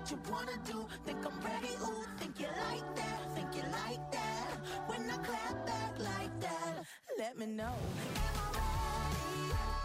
what you wanna do. Think I'm ready, ooh, think you like that, think you like that. When I clap back like that, let me know. Am I ready?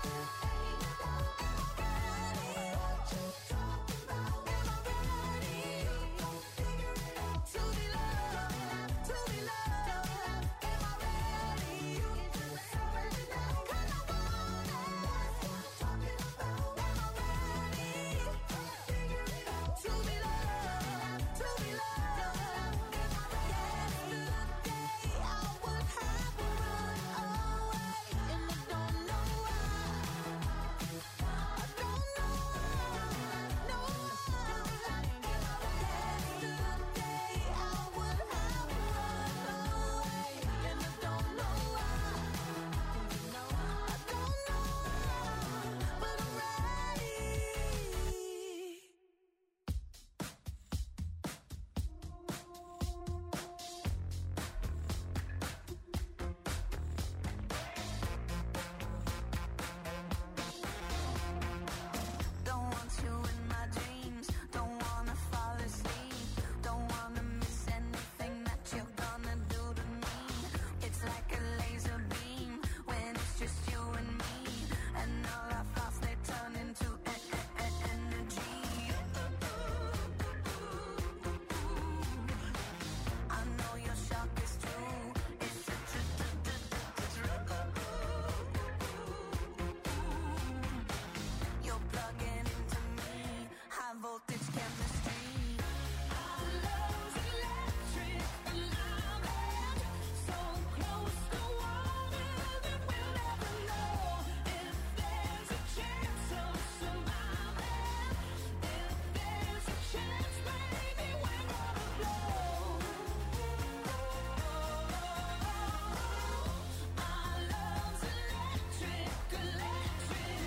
What you talking about? Am I ready? Figure it out. To be loved, to be loved. Am I ready? Cause I want it. That's what I'm talking about. Am I ready? Figure it out. To be loved, to be loved. Am I ready? Yesterday I would have run away, and I don't know why. I don't know why. No. Yesterday I would have run away, and I don't know why. I don't know why, but I'm ready. Don't want you in my dreams. Don't wanna fall asleep. Don't wanna miss anything that you're gonna do to me. It's like a laser beam when it's just you and me. And all our thoughts, they turn into energy. I know your shock is true. It's you're plugging into me. High voltage chemistry. Our love's electric, alive and so close to water that we'll never know if there's a chance of surviving. If there's a chance, baby, we're gonna blow. Our love's electric, electric.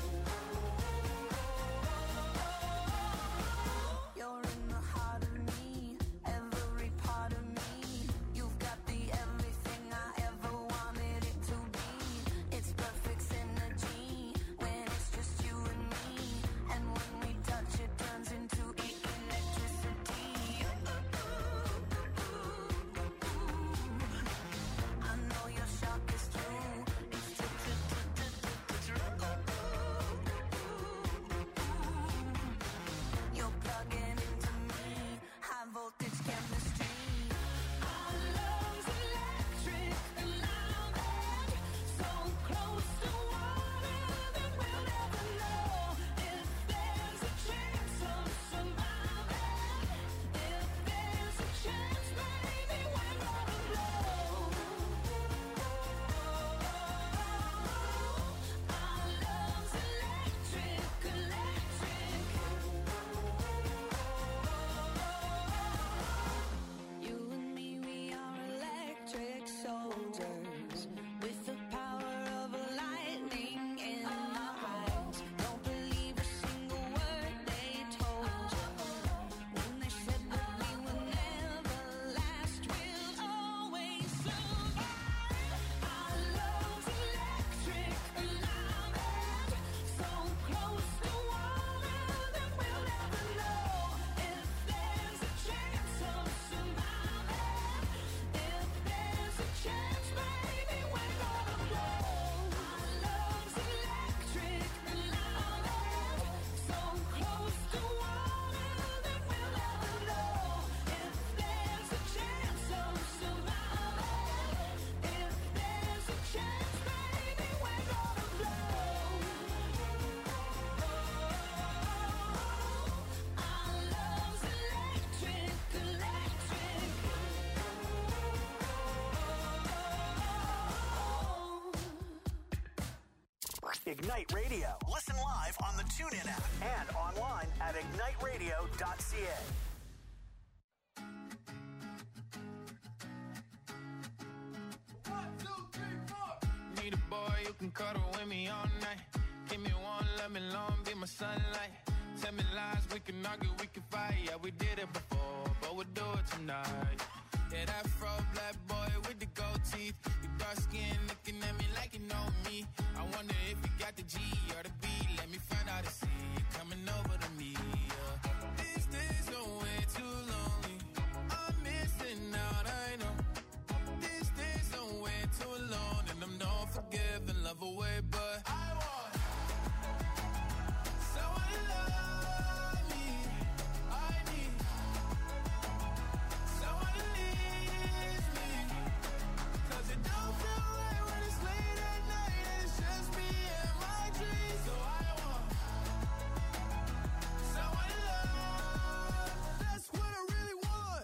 You're in the heart of me, every part of me. You've got the everything I ever wanted it to be. It's perfect synergy when it's just you and me. And when we touch, it turns into electricity. I know your shock is true. You're plugging into me. High voltage chemistry. Our love's electric, alive and so close to water that we'll never know if there's a chance of surviving. If there's a chance, baby, we're gonna blow. Our love's electric, electric. You and me, we are electric soldiers with the power of a lightning in our eyes. Don't believe a single word they told you when they said that we would never last. We'll always survive. Our love's electric, alive and so close to water that we'll never know if there's a chance of surviving. If there's a chance, baby, we're gonna blow. Our love's electric, alive and so close to water that we'll never know if there's a chance of surviving. If there's a chance, baby, we're gonna blow. Our love's electric, electric. Ignite Radio. Listen live on the TuneIn app and online at igniteradio.ca. Need a boy who can cuddle with me all night. Give me one, let me long, be my sunlight. Tell me lies, we can argue, we can fight. Yeah, we did it before, but we'll do it tonight. Yeah, that fro black boy with the gold teeth. Your dark skin looking at me like you know me. I wonder if you got the G or the B. Let me find out and see you coming over to me. Yeah. Is this love away, but I want someone to love me. I need someone who needs me. 'Cause it don't feel right when it's late at night and it's just me and my dreams. So I want someone to love. That's what I really want.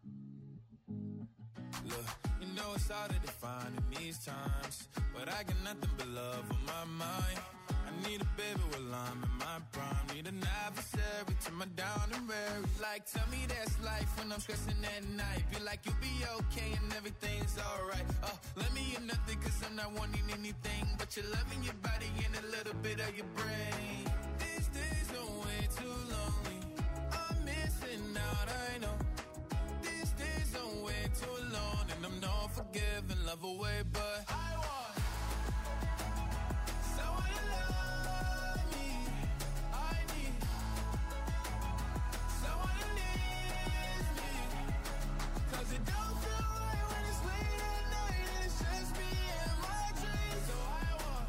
Look, you know it's hard to define in these times, but I got nothing but love on my mind. I need a baby while I'm in my prime. Need an adversary to my down and weary. Like, tell me that's life when I'm stressing at night. Be like, you'll be okay and everything's alright. Let me in nothing 'cause I'm not wanting anything but your love and your body and a little bit of your brain. These days are way too lonely. I'm missing out, I know. These days are way too long and I'm not forgiving love away, but I want someone to love me. I need someone who needs me. 'Cause it don't feel right when it's late at night and it's just me and my dreams. So I want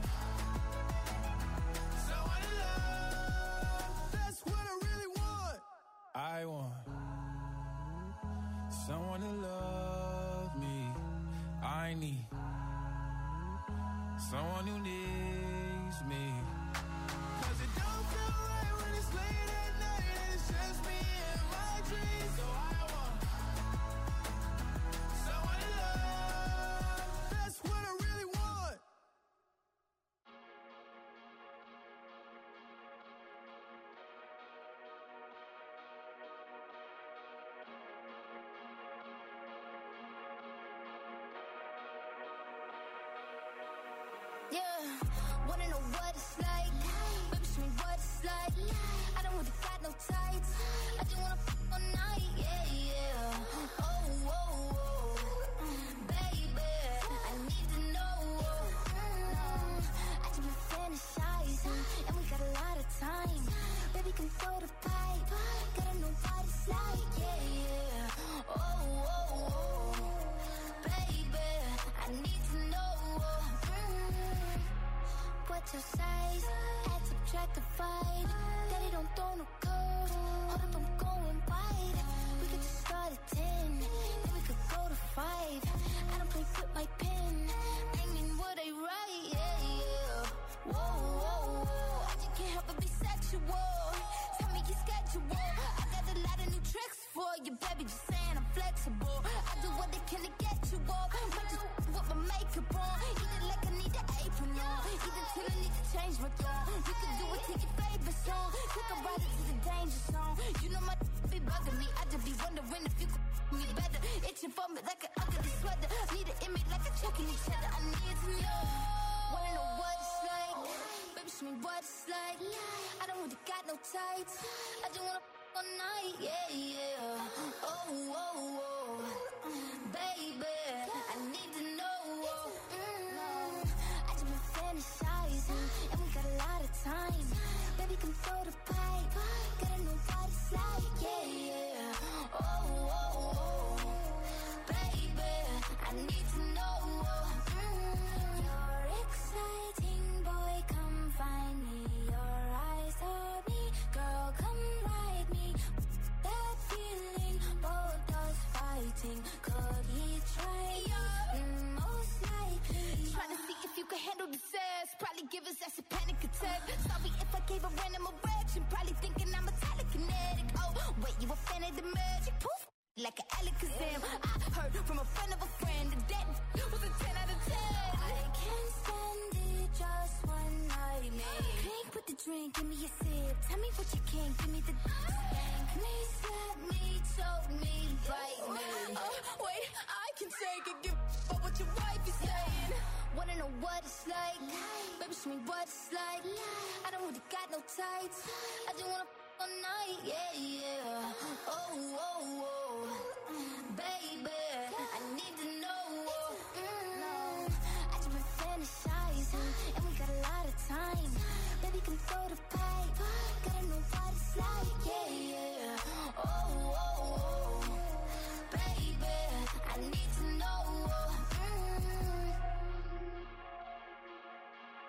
someone to love. That's what I really want. I want someone to love me. I need someone who needs me. 'Cause it don't feel right when it's late at night and it's just me and my dreams. So I want someone to love. That's what I really want. Yeah, wanna know what it's like? Baby, show me what it's like. I don't really got no tights. I just wanna f all night, yeah, yeah. Oh, oh, oh, baby, I need to know. I just been fantasizing, and we got a lot of time. Baby, come throw the pipe. Gotta know what it's like, yeah, yeah. Oh, oh, oh, baby, I need to know. What's your size? Add, subtract, divide. Daddy don't throw no code. Hold up, I'm going wide. We could just start at 10, then we could go to 5. I don't play with my pen. I mean what I write, yeah, yeah. Whoa, whoa, whoa. I just can't help but be sexual. Tell me your schedule. I got a lot of new tricks for you, baby. Just saying I'm flexible. I do what I can to get you off. Might just with my makeup on. Eat it like I need an apron on. Eat it till I need to change my tone. You can do it to your favorite song. Take a ride into the danger zone. You know my be bugging me. I just be wondering if you could me better. Itching for me like an ugly sweater. Need an image like a checking each other. I need to know. Wanna know what it's like? Baby, show me what it's like. I don't really got no tights. I just wanna f all night, yeah, yeah. Oh, oh, oh, baby, I need to know. I just been fantasizing, and we got a lot of time. Baby, come throw the pipe. Gotta know what it's like, yeah, yeah. Oh, oh, oh, baby, I need to know. You're exciting, boy, come find me. Your eyes are me, girl, come ride me. That feeling, both us fighting. Could he try? Most likely. Trying to see if you can handle the sass. Probably give us that's a panic attack. Sorry if I gave a random erection. Probably thinking I'm a telekinetic. Oh, wait, you a fan of the magic? Poof, like an Alakazam. I heard from a friend of a friend that was a 10 out of 10. I can't stand it, just one night, man. Drink with the drink, give me a sip. Tell me what you can, give me the spank me, slap me, choke me, bite me. Wait, I can take it, give up what your wife is saying. Wanna know what it's like? Baby, show me what it's like. I don't really got no tights. I just wanna f all night, yeah, yeah. Oh, oh, oh, baby, I need to know. I just been fantasizing, and we got a lot of time. Baby, come throw the pipe. Gotta know what it's like, yeah, yeah. Oh, oh, oh, baby, I need to know.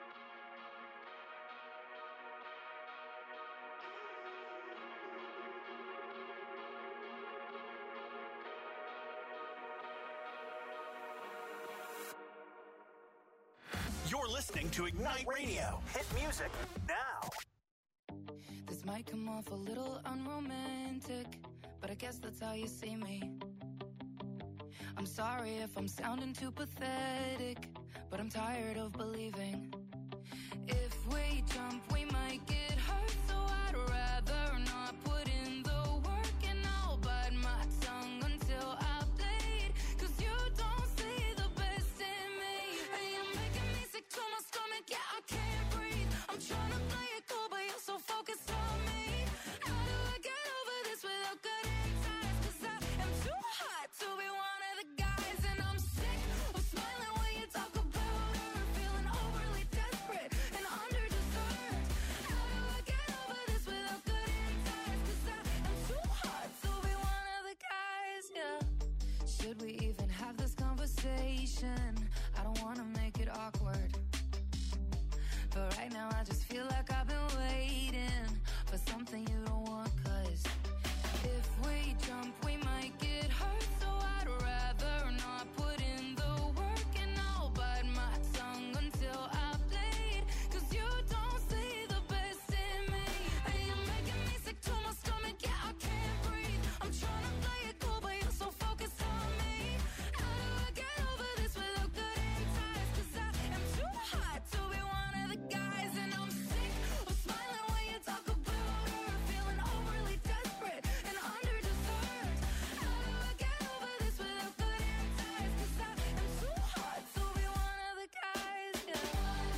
listening to Ignite Radio. Hit music now. This might come off a little unromantic, but I guess that's how you see me. I'm sorry if I'm sounding too pathetic, but I'm tired of believing. If we jump, we might get hurt, so I'd rather not put in the work, and I'll bite my tongue until I bleed, 'cause you don't see the best in me. And you're making me sick to my stomach, yeah, I can't breathe. I'm trying to play it cool, but you're so focused on me. How do I get over this without cutting ties? 'Cause I am too hot to be one of the guys, and I'm sick of smiling when you talk about her, feeling overly desperate and under-deserved. How do I get over this without cutting ties? 'Cause I am too hot to be one of the guys, yeah. Should we even have this conversation? I don't wanna make it awkward, but right now I just feel like I've been waiting for something you don't want, 'cause if we jump, we might get hurt, so I'd rather not put in the work, and I'll bite my tongue until I bleed, 'cause you don't see the best in me. And you're making me sick to my stomach, yeah, I can't breathe. I'm trying to play it cool, but you're so focused on me. How do I get over this without cutting ties? 'Cause I am too hot to be one of the guys, and I'm sick of smiling when you talk about her, feeling overly desperate and under-deserved. How do I get over this without cutting ties? 'Cause I am too hot to be one of the guys, yeah. I'm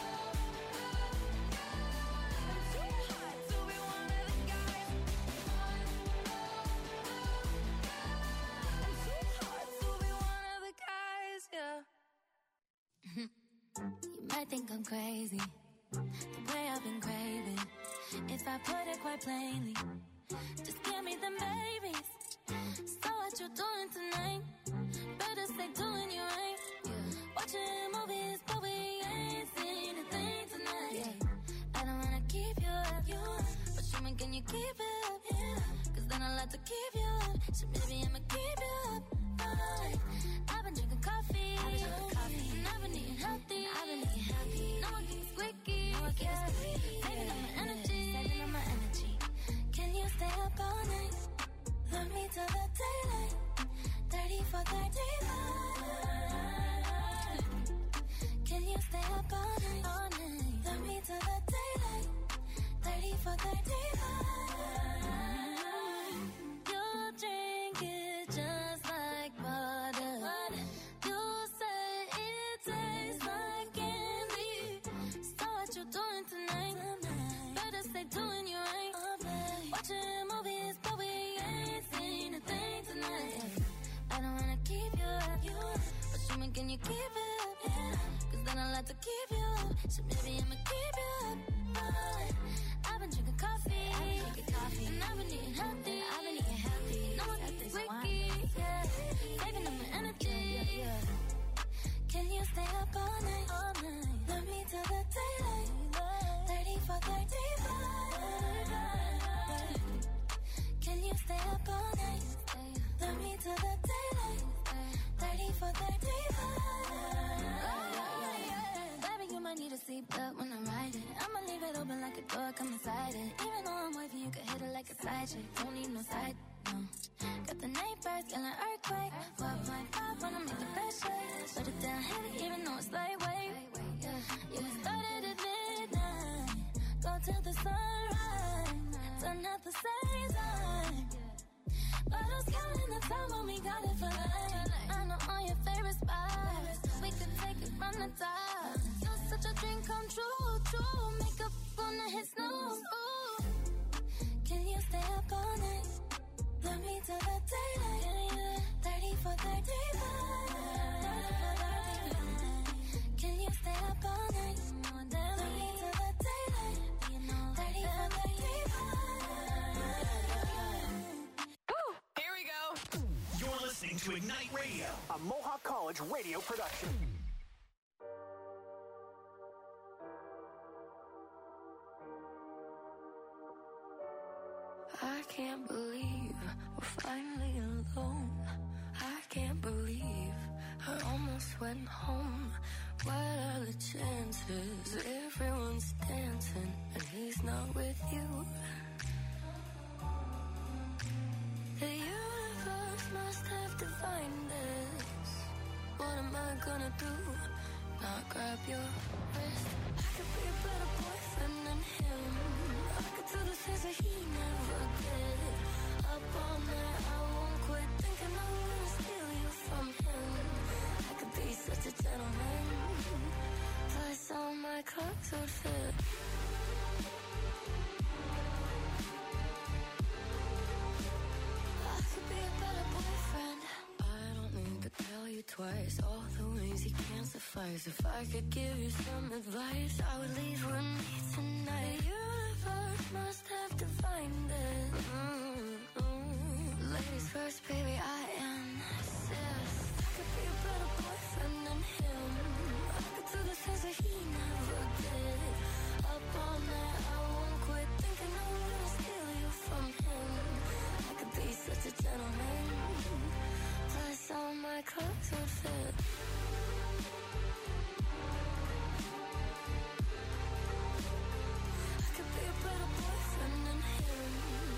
too hot to be one of the guys. I'm too hot to be one of the guys, yeah. You might think I'm crazy, the way I've been craving. If I put it quite plainly, just give me them babies. So what you doing tonight? Better stay doing you right. Watching movies, but we ain't seen a thing tonight. I don't wanna keep you up, but show me, can you keep it up? 'Cause then I'll have to keep you up. So maybe I'ma keep you up. I've been drinking coffee, and I've been eating healthy. No one keeps squeaky, saving up my energy. Can you stay up all night? Love me till the daylight. 30 for 35. Can you stay up all night? Love me till the daylight. 30 for 35. You drink it just like water. You say it tastes like candy. So what you doing tonight? Better stay doing you right. Watching movies, but we ain't seen a thing tonight. I don't wanna keep you up, but show me, can you keep it up? 'Cause then I'll have to keep you up. So maybe I'ma keep you up. I've been drinking coffee, and I've been eating healthy. No one keeps squeaky, saving up my energy. Can you stay up all night? Love me till the daylight. 30 for 35. Can you stay up all night? Love me till the daylight. 30 for 35. Baby, you might need a seatbelt when I'm riding. I'ma leave it open like a door, come inside it. Even though I'm wifey, you can hit it like a side chick. Don't need no side, no. Got the neighbors, yelling earthquake. 4.5 when I'm making best shake. Put it down heavy, even though it's lightweight. Yeah, we started at midnight. Go till the sunrise. Done at the same time. Bottles counting the time when we got it for life. I know all your favorite spots. We could take it from the top. You're such a dream come true, true. Makeup on the hit snooze. Ooh. Can you stay up all night? Love me till the daylight. 30 for 35. Can you stay up all night? Love me till the daylight. 30 for 35. Here we go. You're listening to Ignite Radio, a Mohawk College radio production. I can't believe we're finally alone. I can't believe I almost went home. What are the chances? chances. Everyone's dancing and he's not with you. The universe must have divined this. What am I gonna do? Not grab your wrist. I could be a better boyfriend than him. I could do the things that he never did. Up all night, I won't quit thinking I'm gonna steal you from him. I could be such a gentleman. Plus all my clothes would fit. I could be a better boyfriend. I don't need to tell you twice all the ways he can't suffice. If I could give you some advice, I would leave with me tonight. The universe must have divined it. Ladies first, baby, I insist. I could be a better boyfriend than him. I could do the things that he never did. Up all night, I won't quit thinking I'm gonna steal you from him. I could be such a gentleman. Plus all my clothes would fit. I could be a better boyfriend than him.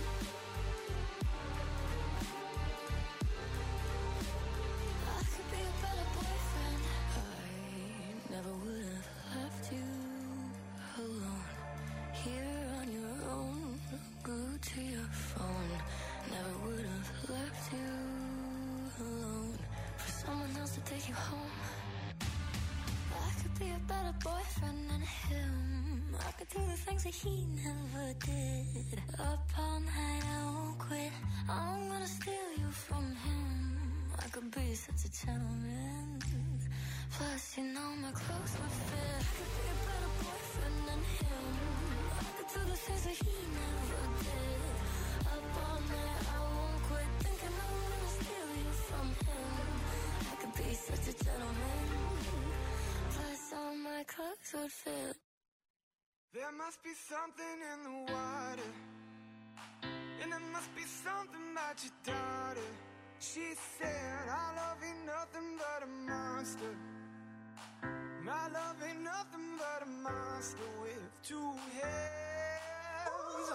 I could be a better boyfriend. I never would have left you alone. Here on your own, glued to your phone. Never would have left you alone for someone else to take you home. I could be a better boyfriend than him. I could do the things that he never did. Up all night, I won't quit. I'm gonna steal you from him. I could be such a gentleman. Plus, you know my clothes would fit. I could be a better boyfriend than him. I could do the things that he never did. Up all night, I won't quit thinking I'm gonna steal you from him. I could be such a gentleman. Plus, all my clothes would fit. There must be something in the water, and there must be something about your daughter. She said, our love ain't nothing but a monster. My love ain't nothing but a monster with two heads.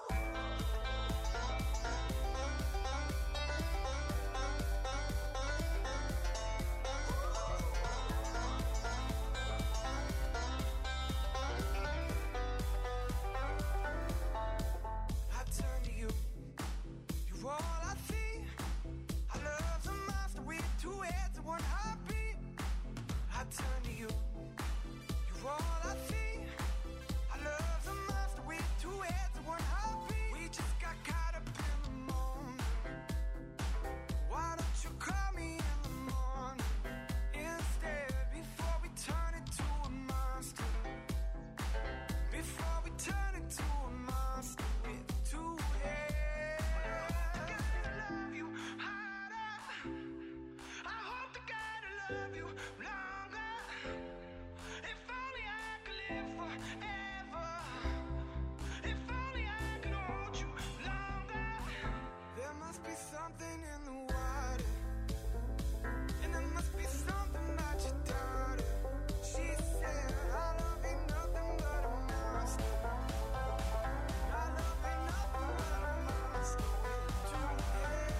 I turn to you, you're all I see. Our love's a monster with two heads and one heartbeat. I turn to you, you're all I see. Our love's a monster with two heads and one heartbeat. We just got caught up in the moment. Why don't you call me in the morning instead, before we turn into a monster? Before we turn into a monster with two heads. I love you harder. I hope to God I love you longer. If only I could live forever. If only I could hold you longer. There must be something in the water, and there must be something about your daughter. She said, our love ain't nothing but a monster. Our love ain't nothing but a monster with two heads.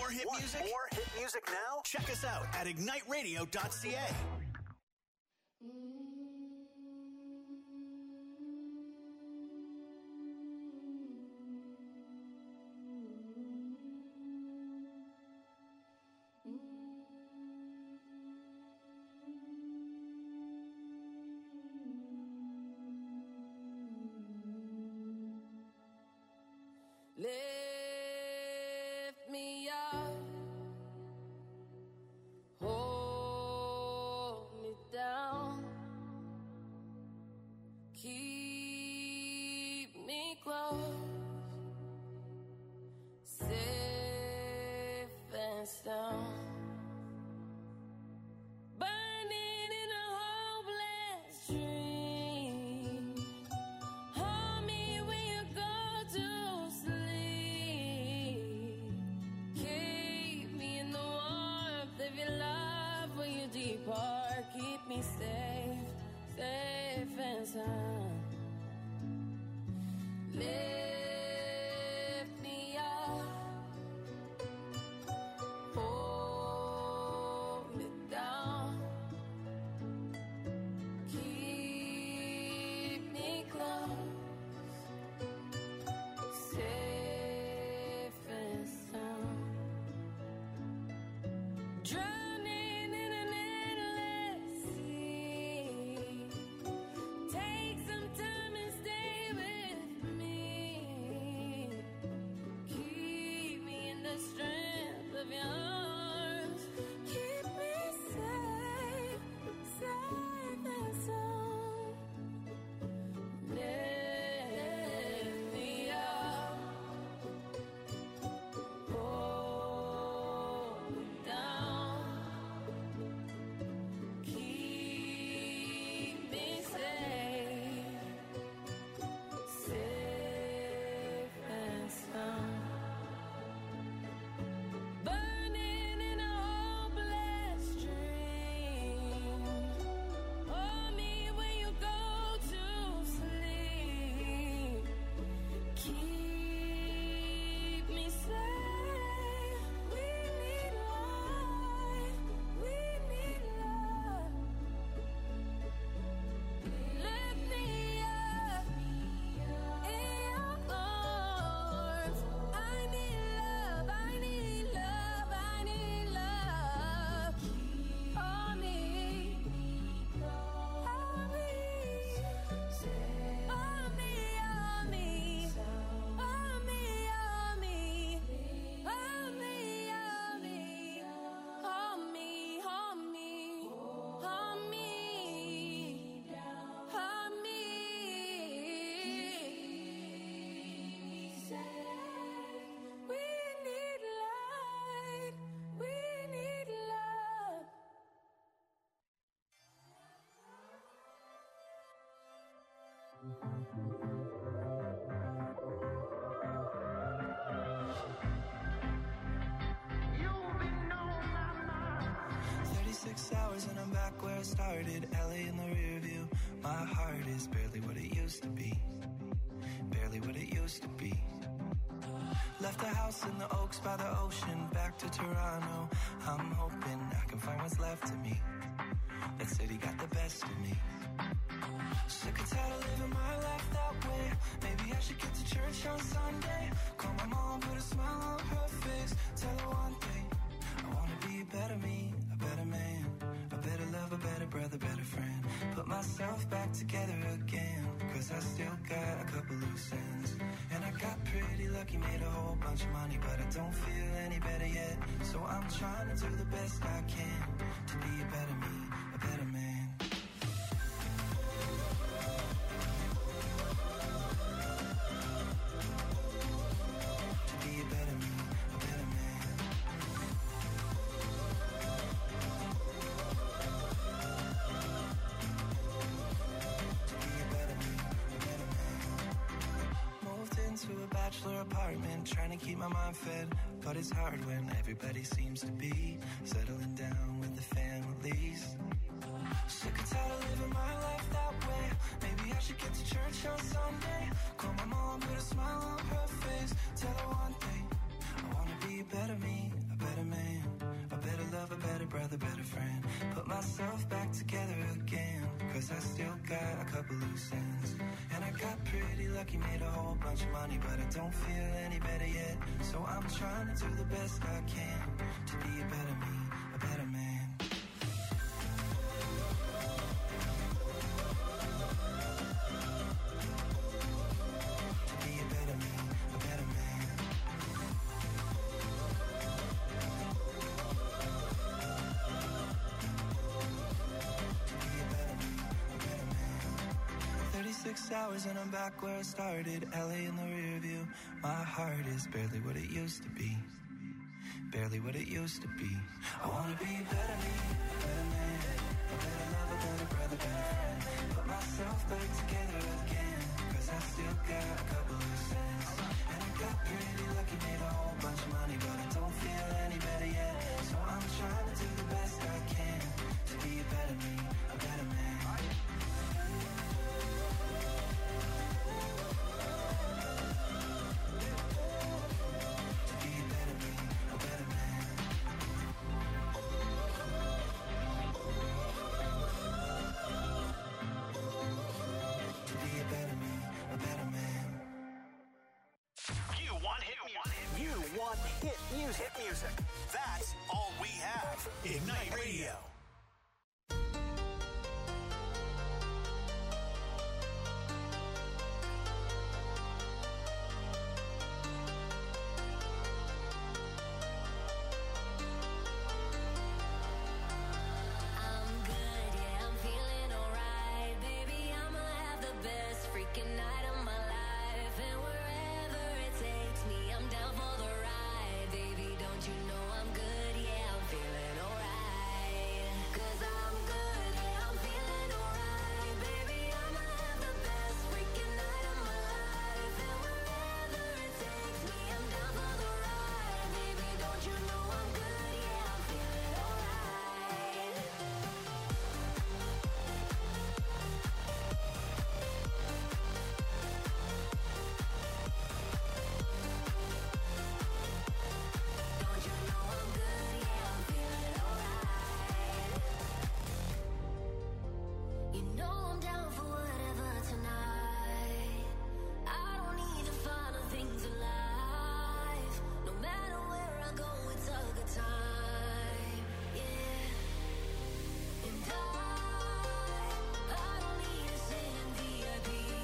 more hit music? More hit music now? Check us out at igniteradio.ca. Lift me up, hold me down, keep me close, safe and sound. Burning in a hopeless dream. Hold me when you go to sleep. Keep me in the warmth of your love when you depart. Keep me safe, safe and sound. Lift me up, hold me down, keep me close, safe and sound. Drowning in an endless sea. Take some time and stay with me. Keep me in the strength of your arms. Keep me safe, safe and sound. Lift me up, hold me down, keep me safe, safe and sound. Burning in a hopeless dream. Hold me when you go to sleep. Keep me safe. We need light. We need love. Lift me up in your arms. I need love. I need love. I need love. Hold me. Hold me. Hold me. Hold me. Hold me. Hold me. Hold me. Hold me. Hold me. Hold me. Hold me. Hold me. We need light. We need love. You've been on my mind. 36 hours and I'm back where I started. LA in the rear view. My heart is barely what it used to be. Barely what it used to be. Left the house in the Oaks by the ocean. Back to Toronto. I'm hoping I can find what's left of me. That city got the best of me. Sick and tired of living my life that way. Maybe I should get to church on Sunday. Call my mom, put a smile on her face. Tell her one thing. I wanna be a better me, a better man, a better love, a better brother, better friend. Put myself back together again. Cause I still got a couple loose ends. And I got pretty lucky, made a whole bunch of money, but I don't feel any better yet. So I'm trying to do the best I can to be a better me, a better man. To be a better me, a better man. To be a better me, a better man. Moved into a bachelor apartment, trying to keep my mind fed. But it's hard when everybody seems to be settling down with the families. Sick and tired of living my life that way. Maybe I should get to church on Sunday. Call my mom, put a smile on her face. Tell her one thing. I wanna be a better me, a better couple loose ends. And I got pretty lucky, made a whole bunch of money, but I don't feel any better yet. So I'm trying to do the best I can to be a better me, a better man. To be a better me, a better man. To be a better me, a better man. 36 hours and I'm back where I started. LA in the rear view. My heart is barely what it used to be. Barely what it used to be. I wanna be a better me, a better man, a better lover, better brother, better friend. Put myself back together again, 'cause I still got a couple loose ends. And I got pretty lucky, made a whole bunch of money, but I don't feel any better yet. So I'm trying to do the best I can to be a better me, a better man. To be a better me, a better man. To be a better me, a better man. You want hit music. You want hit music. Hit music. That's all we have. Ignite Radio. I'm good, yeah, I'm feeling alright. Baby, I'ma have the best freaking night of my life. And wherever it takes me, I'm down for the ride. Baby, don't you know I'm good, yeah, I'm feeling alright. 'Cause I'm good, yeah, I'm feeling alright. Baby, I'ma have the best freaking night of my life. And wherever it takes me, I'm down for the ride. Baby, don't you know I'm good, yeah, I'm feeling alright. Don't you know I'm good, yeah, I'm feeling alright. You know I'm down for whatever tonight. I don't need to follow things in life. No matter where I go, it's a good time. Yeah. And I don't need to sit in VIP.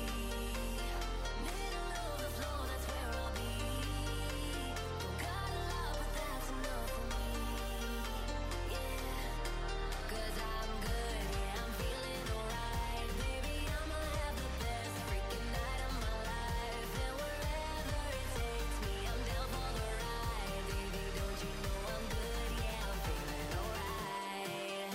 Middle of the floor, that's where I'll be. Don't got a lot, but that's enough for me. Yeah. 'Cause I'm good, yeah, I'm feeling alright. Baby, I'ma have the best freaking night of my life. And wherever it takes me, I'm down for the ride. Baby, don't you know I'm good, yeah, I'm feeling alright.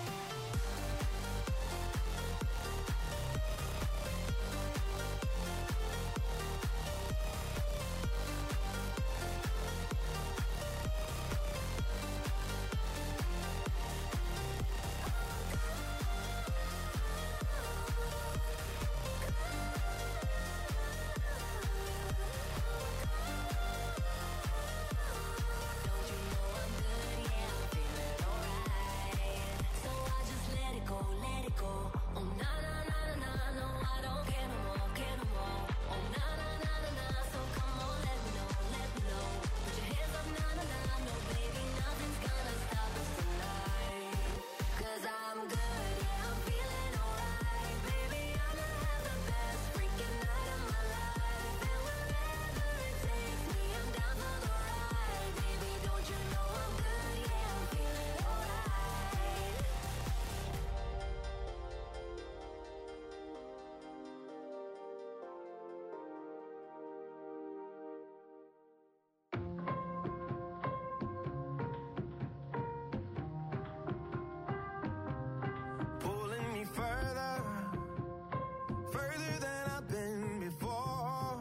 Don't you know I'm good, yeah, I'm feeling alright. So I just let it go, let it go. Oh na na na na na, no, I don't care no more, care no more. Oh na na na na na, so come on, let me know, let me know. Put your hands up, na na na, no baby, nothing's gonna stop us tonight. 'Cause I'm good, yeah, I'm feeling alright. Baby, I'ma have the best freaking night of my life. And wherever it takes me, I'm down for the ride. Baby, don't you know I'm good, yeah, I'm feeling alright. Pulling me further, further than I've been before.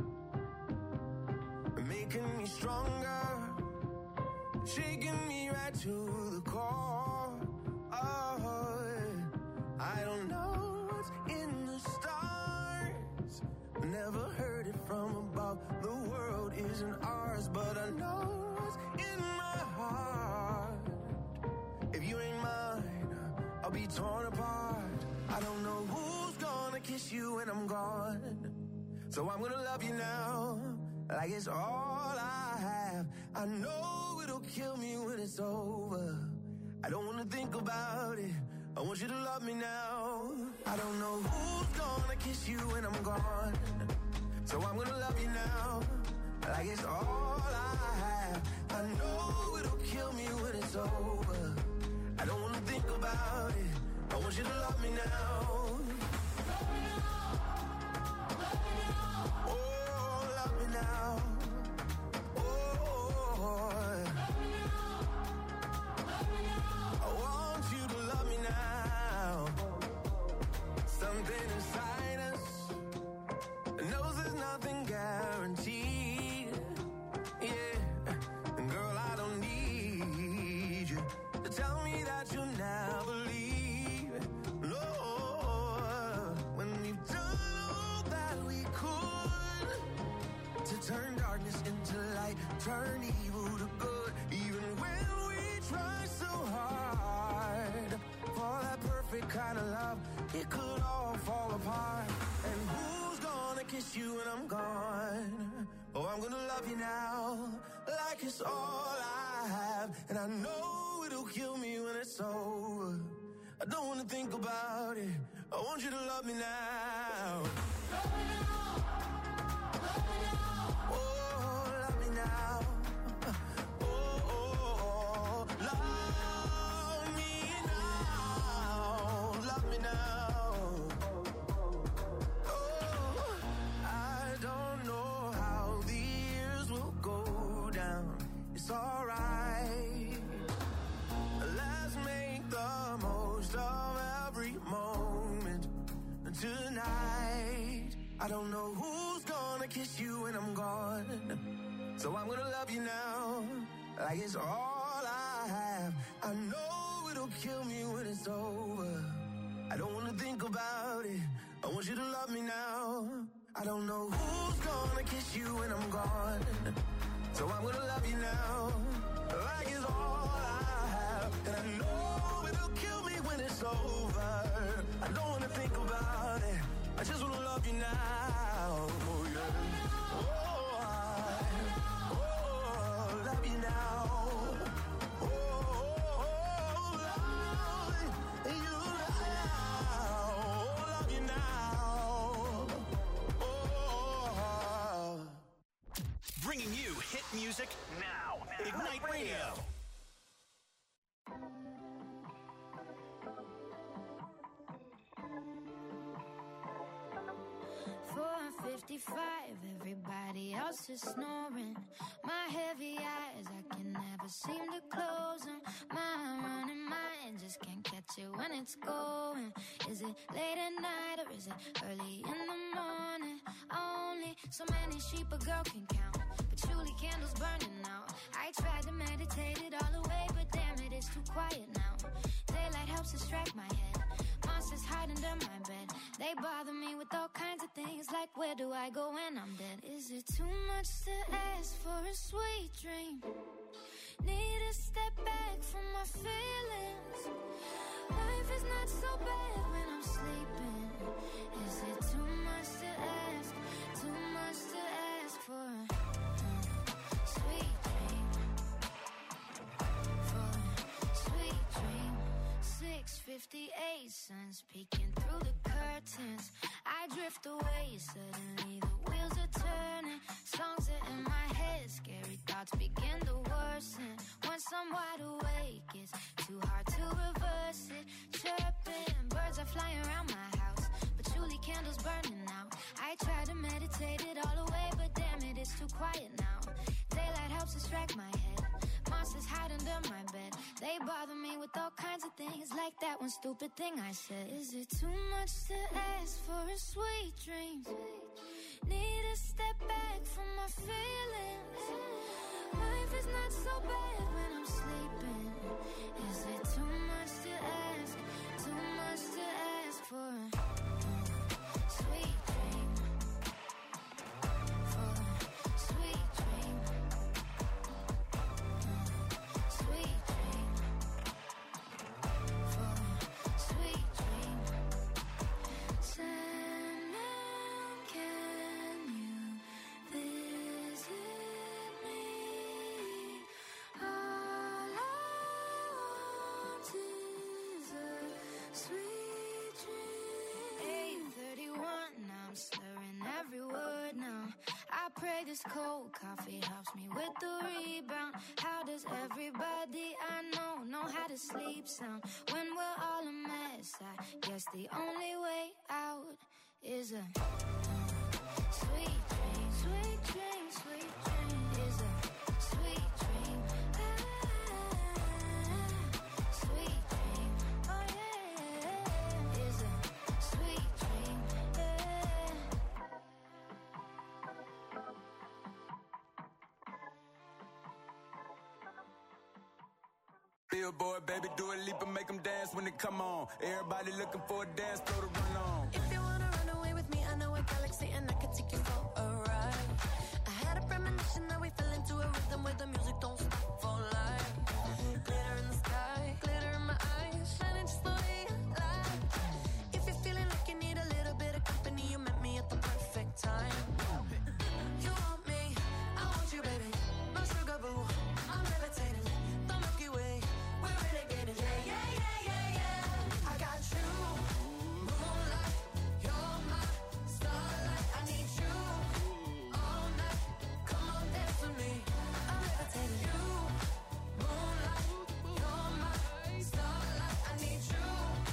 Making me stronger, shaking me right to the core. Oh, I don't know what's in the stars. Never heard it from above. The world isn't ours, but I know what's in my heart. If you ain't mine, I'll be torn apart. I don't know who's gonna kiss you when I'm gone. So I'm gonna love you now, like it's all I have. I know it'll kill me when it's over. I don't wanna think about it. I want you to love me now. I don't know who's gonna kiss you when I'm gone. So I'm gonna love you now, like it's all I have. I know it'll kill me when it's over. I don't wanna think about it. I want you to love me now. Oh, love me now. Oh, I want you to love me now. Something inside us knows there's nothing guaranteed. Yeah, girl, I don't need you to tell me that you'll never leave. No, when we've done all that we could to turn darkness into light, turn evil to good. Even when we try so hard for that perfect kind of love, it could all fall apart. And who's gonna kiss you when I'm gone? Oh, I'm gonna love you now, like it's all I have. And I know it'll kill me when it's over. I don't wanna think about it. I want you to love me now. Oh, love me now. Oh, love me now. Love me now. Oh, I don't know how the years will go down. It's alright. Let's make the most of every moment tonight. I don't know who's gonna kiss you when I'm gone. So I'm gonna love you now, like it's all I have. I know it'll kill me when it's over. I don't wanna think about it. I want you to love me now. I don't know who's gonna kiss you when I'm gone. So I'm gonna love you now, like it's all I have. And I know it'll kill me when it's over. I don't wanna think about it. I just wanna love you now. Oh, yeah. Oh, love you now. Oh, love you now. Love you now. Oh. Bringing you hit music now. Ignite Radio. 4:55, everybody else is snoring. My heavy eyes, I can never seem to close them. My running mind just can't catch it when it's going. Is it late at night or is it early in the morning? Only so many sheep a girl can count, patchouli candles burning out. I tried to meditate it all away, but damn it, it's too quiet now. Daylight helps distract my head. Monsters hide under my bed. They bother me with all kinds of things, like where do I go when I'm dead? Is it too much to ask for a sweet dream? Need to step back from my feelings. Life is not so bad when I'm sleeping. Is it too much to ask? Too much to ask for a sweet dream? For a sweet dream. 6:58, sun's peeking through the curtains. I drift away, suddenly the wheels are turning. Songs are in my head, scary thoughts begin to worsen. Once I'm wide awake, it's too hard to reverse it. Chirping, birds are flying around my house, patchouli candles burning out. I try to meditate it all away, but damn it, it's too quiet now. Daylight helps distract my head. Monsters hide under my bed. They bother me with all kinds of things, like that one stupid thing I said. Is it too much to ask for a sweet dream? Need to step back from my feelings. Life is not so bad when I'm sleeping. Is it too much to ask? Too much to ask for a sweet dream? For a sweet dream. Sweet dream. For a sweet dream. why this cold coffee helps me with the rebound. How does everybody I know how to sleep sound when we're all a mess? I guess the only way out is a sweet dream, sweet dream, sweet dream. Is a sweet dream. Sweet dream. Oh yeah. Is a sweet dream. Billboard, baby, do a leap and make them dance when they come on. Everybody looking for a dance floor to run on. If you wanna run away with me, I know a galaxy and I can take you for a ride. I had a premonition that we fell into a rhythm where the music don't stop for life. Glitter in the sky, glitter in my eyes, shining just the way I like. If you're feeling like you need a little bit of company, you met me at the perfect time. You want me, I want you, baby. My sugar boo, I'm levitating. The Milky Way, we're renegading. Yeah, yeah, yeah, yeah, yeah. I got you, moonlight. You're my starlight. I need you all night. Come on, dance with me. I'm levitating. You, moonlight. You're my starlight. I need you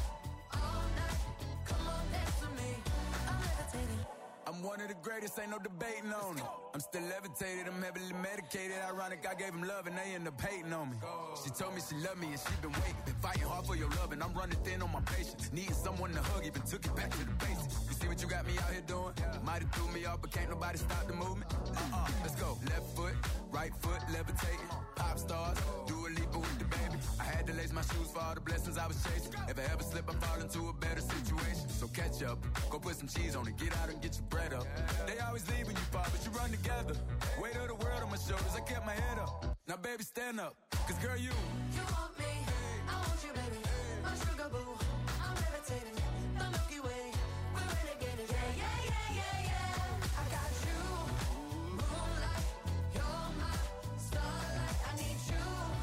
all night. Come on, dance with me. I'm levitating. I'm one of the greatest, ain't no debating on it. I'm still levitated, I'm heavily medicated. Ironic, I gave him love and they end up hating on me. She told me she loved me and she been waiting. Been fighting hard for your love and I'm running thin on my patience. Needing someone to hug, even took it back to the basics. You see what you got me out here doing? Might have threw me off, but can't nobody stop the movement. Let's go. Left foot, right foot, levitating. Pop stars, do a leap with the baby. I had to lace my shoes for all the blessings I was chasing. If I ever slip, I fall into a better situation. So catch up, go put some cheese on it, get out and get your bread up. They always leave when you fall, but you run together. Weight of the world on my shoulders, I kept my head up. Now baby, stand up, cause girl, you want me, I want you, baby. My sugar boo, I'm levitating. The Milky Way, we're renegading. Yeah, yeah, yeah, yeah, yeah. I got you, moonlight. You're my starlight. I need you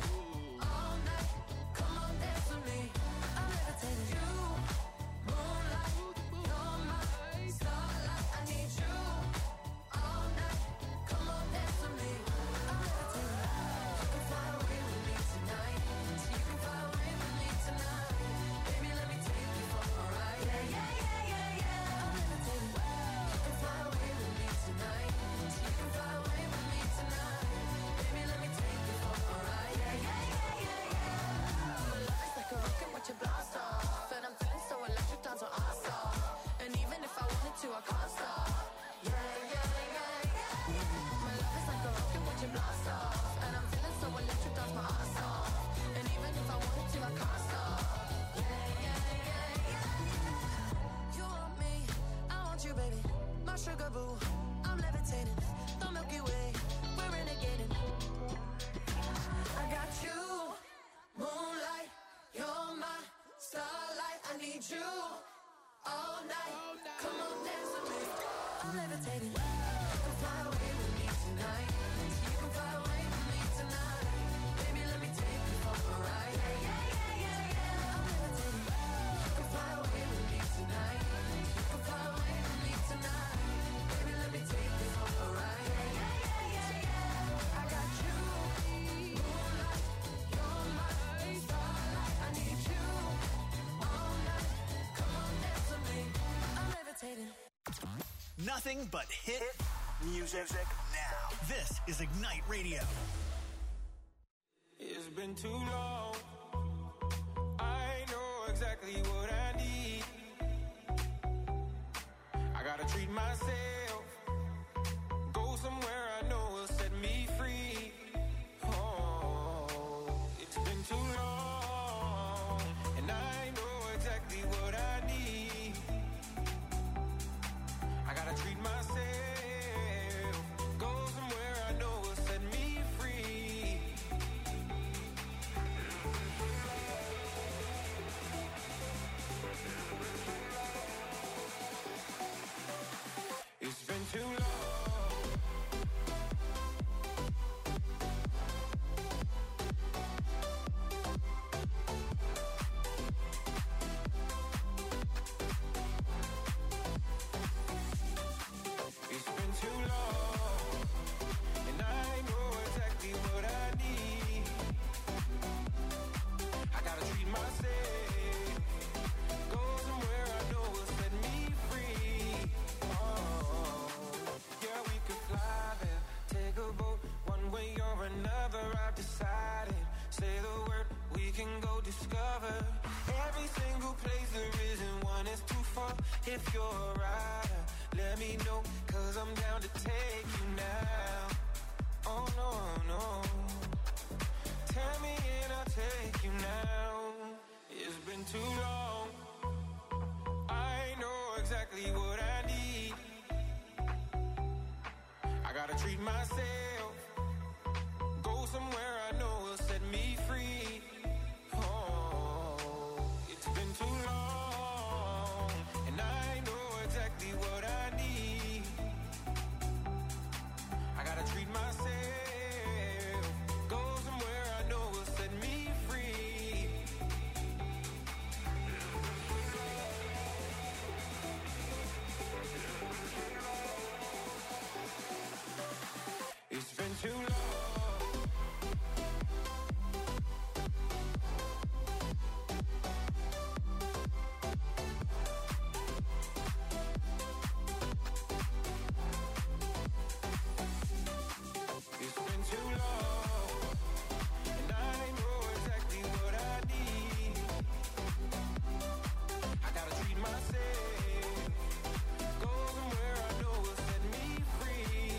all night. Come on, dance with me. I'm levitating. You, moonlight. You're my starlight. I need you all night. Come on, dance with me. I'm levitating. You can fly away with me tonight. So you can fly away with me tonight. Baby, let me take you for a ride. Yeah, yeah, yeah, yeah, yeah. I'm levitating. You can fly away with me tonight. So you can fly away with me tonight. Baby, let me take you for a ride. Yeah, yeah, yeah, yeah, yeah. My love is like a rocket, watch it blast off. And I'm feeling so electric, down to our stop. And even if I wanted to, I can't stop. Yeah, yeah, yeah, yeah. My love is like a rocket, watch it blast off. And I'm feeling so electric, down my ass off. And even if I wanted to, I can't stop. Yeah, yeah, yeah, yeah. You want me, I want you, baby. My sugar boo, I'm levitating. The Milky Way, we're renegading. I got you, moonlight. You're my starlight. I need you all night. Come on, dance with me. I'm levitating. You can fly away with me tonight. You can fly away with me tonight. Baby, let me take you for a ride. Yeah, yeah, yeah, yeah, yeah. I'm levitating. You can fly away with me tonight. You can fly away with me tonight. Baby, let me take you for a ride. Yeah, yeah, yeah, yeah, yeah. I got you, moonlight. You're my starlight. I need you all night. Come on, dance with me. I'm levitating. Nothing but hit music now. This is Ignite Radio. It's been too long. I know exactly what I need. I gotta treat myself. Go somewhere I know will set me free. Oh, it's been too long. And I know exactly what I need. I gotta treat myself. Go somewhere I know will set me free. It's been If you're a rider, let me know, 'cause I'm down to take you now. Oh no, no. Tell me and I'll take you now. It's been too long. I know exactly what I need. I gotta treat myself. Go somewhere I know will set me free. Oh, it's been too long, and I know exactly what I need. I gotta treat myself. Go somewhere I know will set me free. It's been too long. It's been too long, and I know exactly what I need. I gotta treat myself. Go somewhere I know will set me free.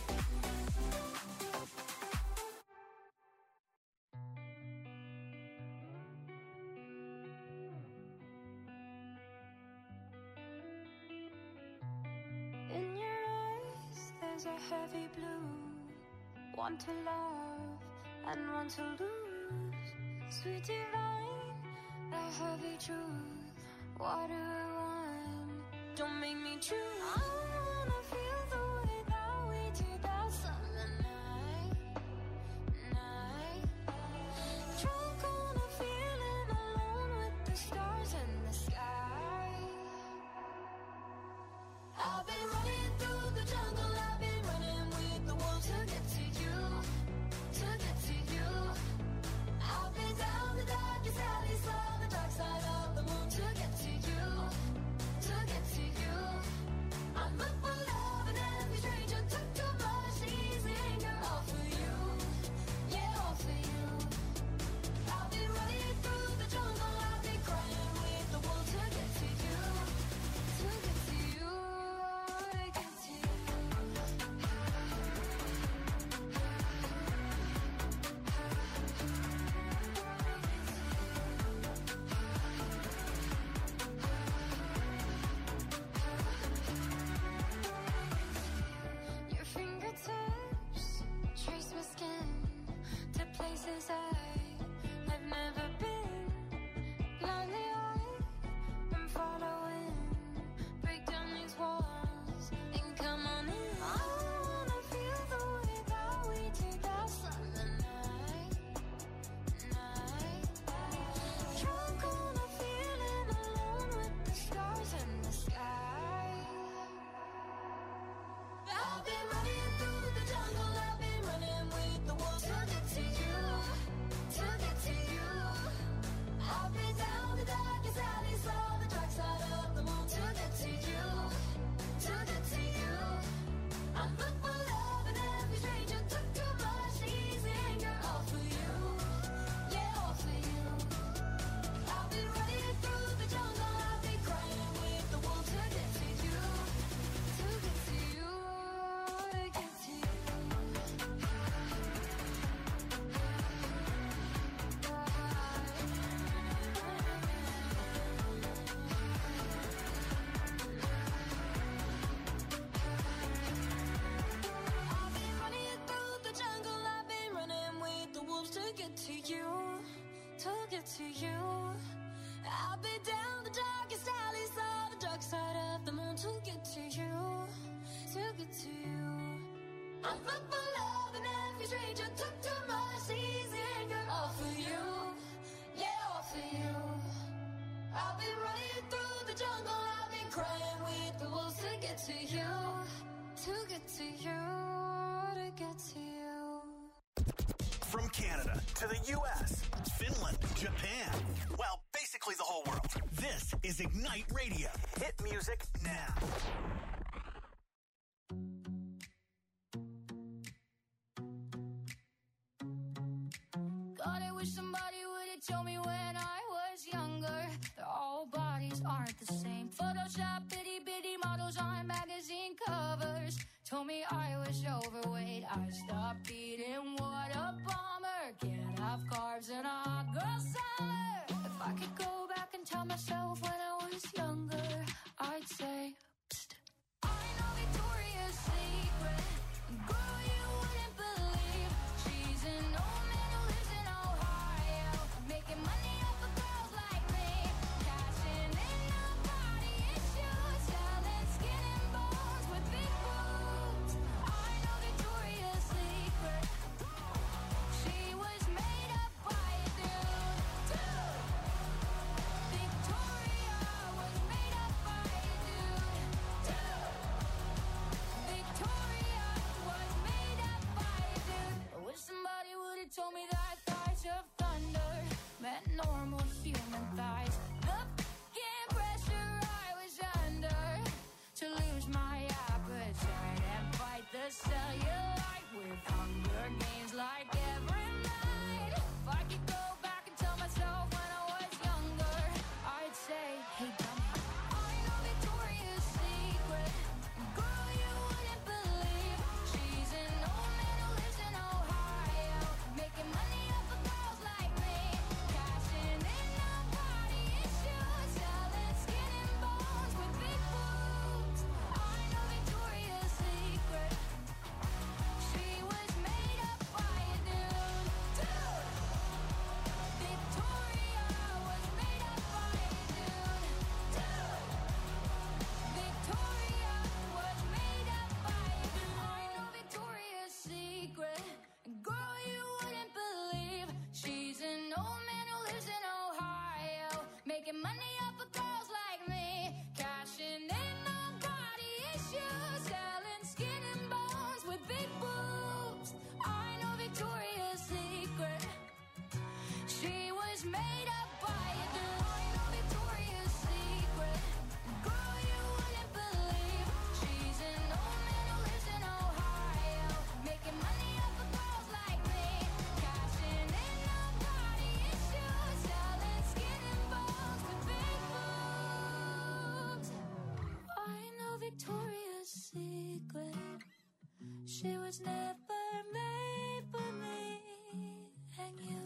In your eyes, there's a heavy blue. One to love and one to lose. Sweet divine, the heavy truth. What do I want? Don't make me choose. I wanna feel the way that we did that summer night. Drunk on a feeling, alone with the stars in the sky. I've been running through the jungle, I've been running with the wolves to get to you, to get to you. I've been down the darkest alley, saw the dark side of the moon to get to you, to get to you. I'm up for love and every stranger took too much easy anger, all for you, yeah, all for you. I've been running through the jungle, I've been crying with the wolves to get to you, to get to you, to get to you. Your fingertips trace my skin to places I've never been. Blindly I'm following. Break down these walls and come on in. I wanna feel the way that we did that summer night. Drunk on a feeling, alone with the stars in the sky. I've been running through the jungle, I've been running with the wolves to get to you, to get to you. I've been down the darkest alley, saw the dark side of the moon to get to you, to get to you. I'm booked for love and every stranger took too much easy anger, all for you, yeah, all for you. I've been running through the jungle, I've been crying with the wolves to get to you, to get to you, to get to you. I've been running through the jungle, I've been running with the wolves to get to you, to get to you. I've been down the darkest alley, saw the dark side of the moon to get to you, to get to you. I'm up for love and every stranger took too much easy anger, all for you, yeah, all for you. I've been running through the jungle, I've been crying with the wolves to get to you, to get to you, to get to you. From Canada to the U.S., Finland, Japan, well, basically the whole world. This is Ignite Radio. Hit music now. God, I wish somebody would have told me when I was younger that all bodies aren't the same. Photoshop itty bitty models on magazine covers. Told me I was overweight. I stopped eating. What a bummer. Can't have carbs in a hot girl summer. If I could go back and tell myself when I was younger, I'd say, psst, I know Victoria's Secret. Girl, you wouldn't believe. She's an old man who lives in Ohio, making money off of girls like me, cashing in on body issues, selling skin and bones with big boobs. I know Victoria's Secret. She was made up by a dude. Victoria was made up by a dude. Victoria was made up by a dude. I wish somebody would have told me that thighs of thunder meant normal human thighs. The f***ing pressure I was under to lose my appetite and fight the cellulite with Hunger Games like every night. If I could go back and tell myself when I was younger, I'd say, hey dummy, I know Victoria's Secret. Girl, you wouldn't believe. She's an old man who lives in Ohio, making money off of girls like me, cashing in on body issues, selling skin and bones with big boobs. I know Victoria's Secret. She was made up by a dude. Victoria was made up by a dude. Victoria was made up by a dude. I know Victoria's Secret. Girl, you wouldn't believe. She's an old man who lives in Ohio, making money off of girls like me, cashing in on body issues, selling skin and bones with big boobs. I know Victoria's Secret. She was made up by a dude. I know Victoria's Secret. Girl, you wouldn't believe. She's an old man who lives in Ohio, making money off of girls like me, cashing in on body issues, selling skin and bones with big boobs. I know Victoria's Secret. She was never made for me and you.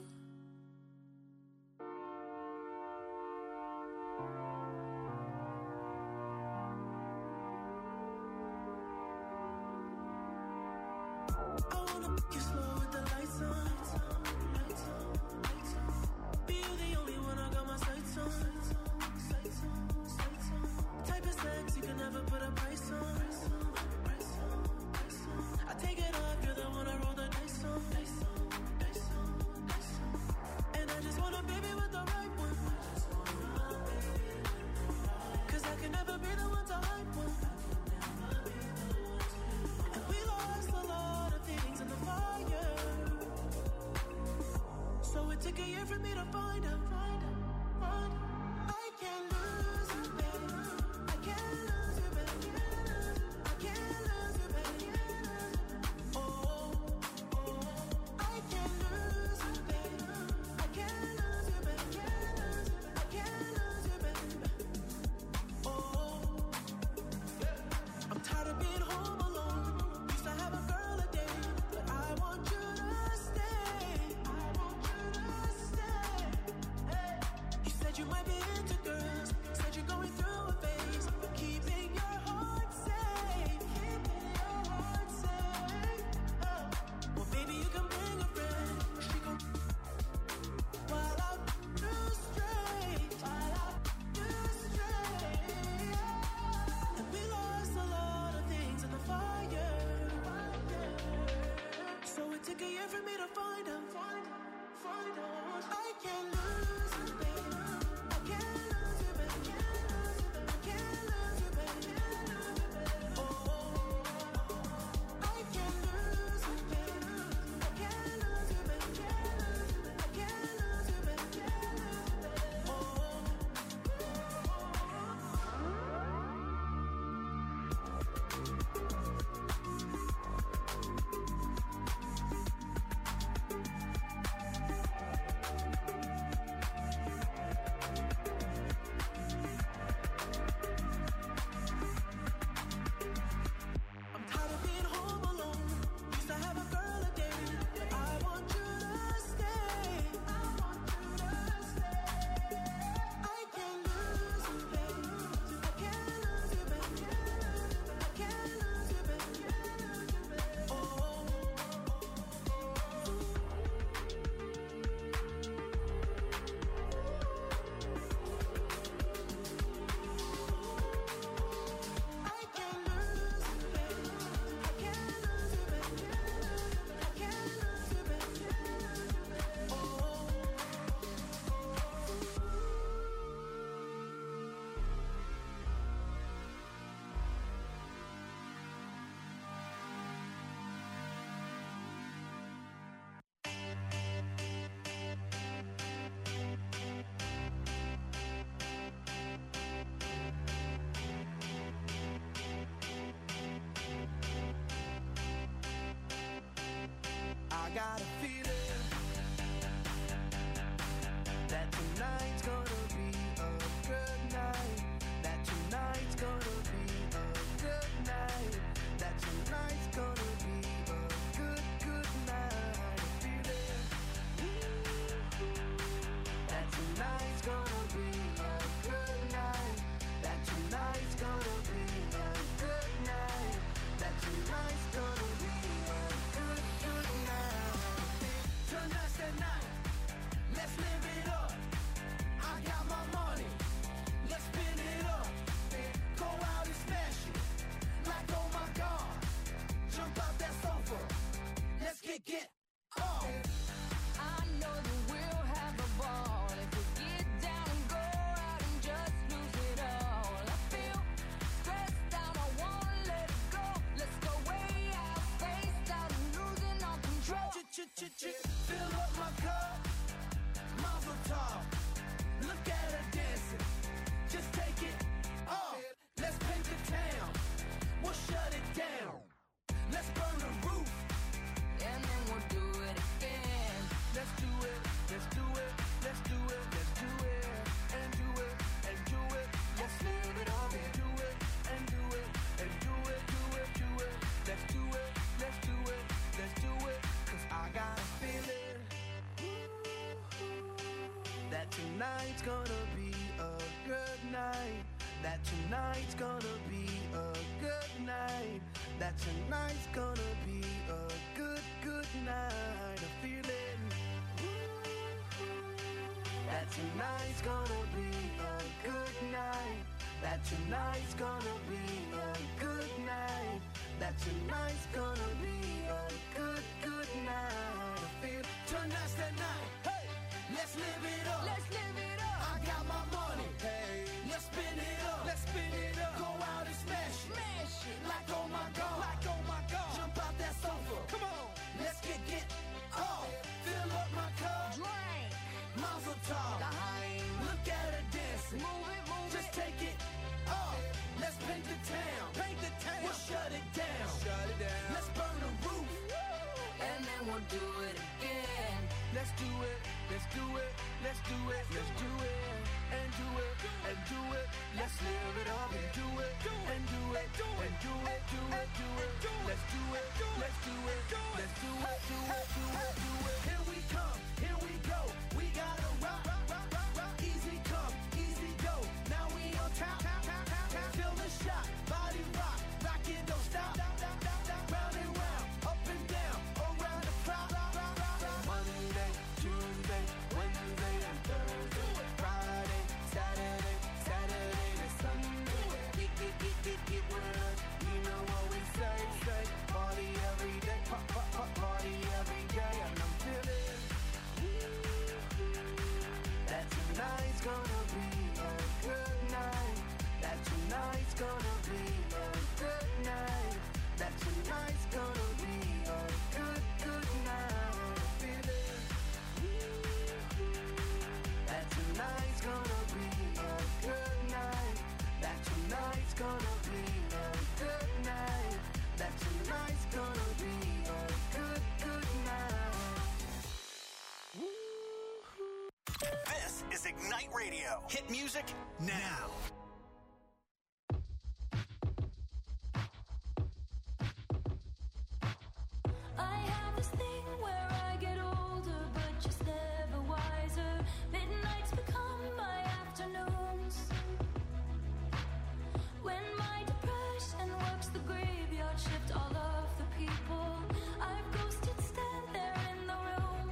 I wanna make you slow with the lights on. Be you the only one I got my sights on. Type of sex you can never put a price on. I take it off, you're the one I roll the dice on. And I just want a baby with the right one. 'Cause I can never be the one to hype one. And we lost a lot of things in the fire. So it took a year for me to find out. I can't lose you, baby. I can't lose you, baby. I can't lose you, baby. Oh, I can't lose you, baby. I can't lose you, baby. I can't lose you, baby. Oh, I'm tired of being home alone. Used to have a girl a day, but I want you to stay. I want you to stay. Hey. got a feeling that tonight's gonna be a good night. That tonight's gonna be a good night. That tonight's gonna be a good, good night. A feeling that tonight's gonna be a good night. That tonight's gonna be a good night. That tonight's gonna be a good, good night. Tonight's the night. Let's live it up. I got my money. Let's spin it up. Go out and smash it. Like, oh my God. Jump out that sofa. Let's get up. I know that we'll have a ball if we get down and go out and just lose it all. I feel stressed out, I wanna let it go. Let's go way out, spaced out and losing all control. Fill up my cup. Mazel tov. Look at her dancing. Just take it off. Let's paint the town. We'll shut it down. Let's burn the roof. And then we'll do it again. Let's do it. Let's do it. Let's do it. Let's do it. And do it. And do it. Let's live it up and do it. And do it. And do it. Do it. Do it. Let's do it. Let's do it. Let's do it. 'Cause I got a feeling that tonight's gonna be a good night. That tonight's gonna be a good night. That tonight's gonna be a good, good night. A feeling that tonight's gonna be a good night. That tonight's gonna be a good night. That tonight's gonna be a good, good night. I feel tonight's the night. Hey, let's live it up. Let's live it up. I got my money. Hey, let's spin it up. Let's spin it up. Go out and smash it. Smash it. Like oh my God. Like oh my God. Jump out that sofa. Come on. Let's get off. Fill up my cup. Drink. Mazel tov. Daheim. Look at her dancing. Move it, move Just it. take it off. Let's paint the town. Paint the town. We'll shut it down. Shut it down. Let's burn the roof. And then we'll do it again. Let's do it. Let's do it. Let's do it. Let's do it. And do it. And do it. Let's live it up and do it. And do it. And do it. Do it. Do it. Let's do it. Let's do it. Let's do it. Do it. Do it. Do it. Here we come. Here we go. We gotta rock. Easy come. Easy go. Now we on top. Feel the shot. Body rock. Rock it. Don't stop. Round and round. Up and down. Around the clock. Monday, Tuesday, Wednesday, and Thursday. Friday, Saturday, Saturday to Sunday. Get with us. You know what we say. Party every day. Party every day. And I'm feeling that tonight's gonna be a good night. That tonight's gonna be a good night. That tonight's gonna be a good, good night. Feeling that tonight's gonna be a good night. That tonight's gonna be a good night. That tonight's gonna be a good, good night. This is Ignite Radio. Hit music now. I have this thing where I get older, but just never wiser. Midnights become my afternoons. When my depression works the graveyard shift, all of the people I've ghosted stand there in the room.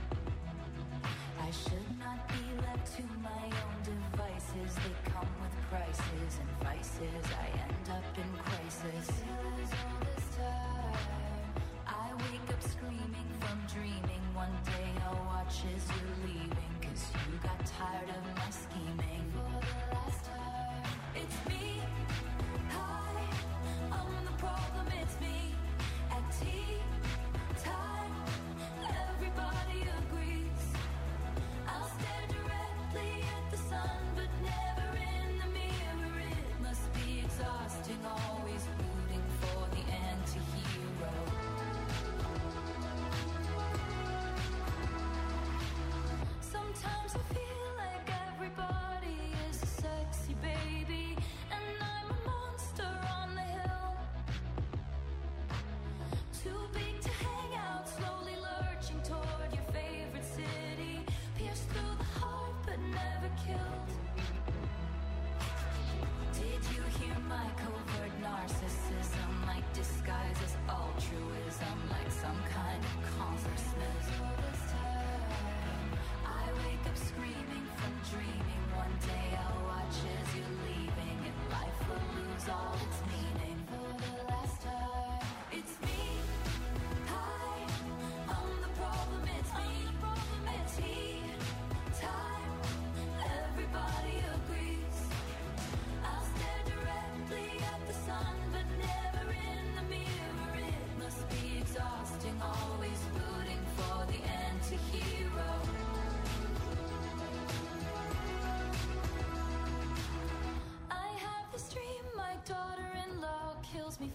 I should not be left to my own devices. They come with prices and vices. I end up in crisis. Feels all this time. I wake up screaming from dreaming. One day I'll watch as you're leaving, 'cause you got tired of my scheming. For the last time, it's me. Hi, I'm the problem, it's me. At tea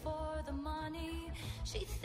for the money. She